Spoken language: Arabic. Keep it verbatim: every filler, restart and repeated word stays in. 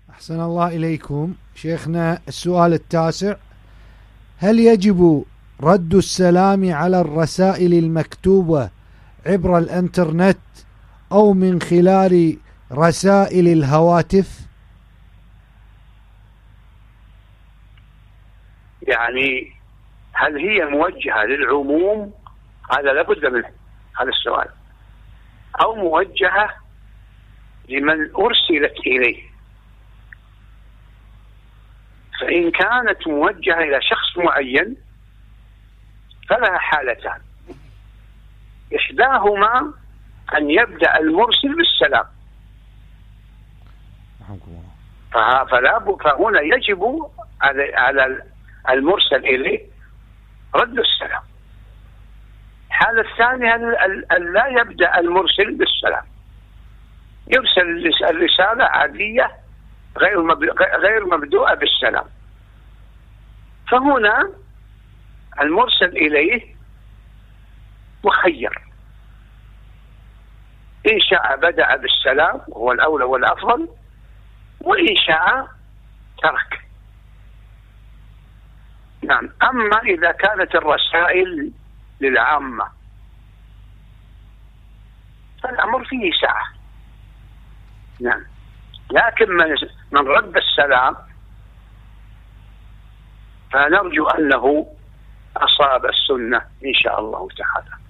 أحسن الله إليكم شيخنا. السؤال التاسع: هل يجب رد السلام على الرسائل المكتوبة عبر الإنترنت أو من خلال رسائل الهواتف؟ يعني هل هي موجهة للعموم؟ هذا لابد منه، هذا السؤال. أو موجهة لمن أرسلت إليه؟ فإن كانت موجهة إلى شخص معين فلها حالتان: إحداهما أن يبدأ المرسل بالسلام، فلا فهنا يجب على المرسل إليه رد السلام. الحالة الثانية أن لا يبدأ المرسل بالسلام، يرسل الرسالة عادية غير غير مبدوءة بالسلام. فهنا المرسل إليه مخير، إن شاء بدأ بالسلام وهو الأولى والأفضل، وإن شاء ترك. نعم. أما إذا كانت الرسائل للعامة فالأمر فيه سعة. نعم. لكن من من رد السلام فنرجو أنه أصاب السنة إن شاء الله تعالى.